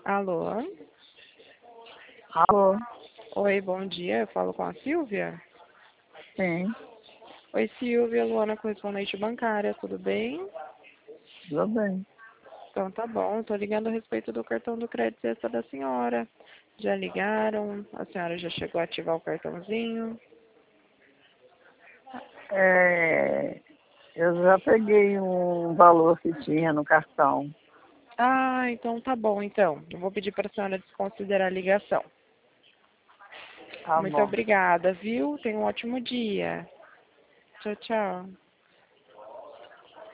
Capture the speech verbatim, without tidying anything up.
Alô? Alô? Oi, bom dia. Eu falo com a Silvia? Sim, Oi, Silvia, Luana, correspondente bancária, tudo bem? tudo bem. Então tá bom, tô ligando a respeito do cartão do crédito extra da senhora. Já ligaram? A senhora já chegou a ativar o cartãozinho? É, eu já peguei um valor que tinha no cartão. Ah, então tá bom, então. Eu vou pedir para a senhora desconsiderar a ligação. Tá Muito bom. obrigada, viu? Tenha um ótimo dia. Tchau, tchau.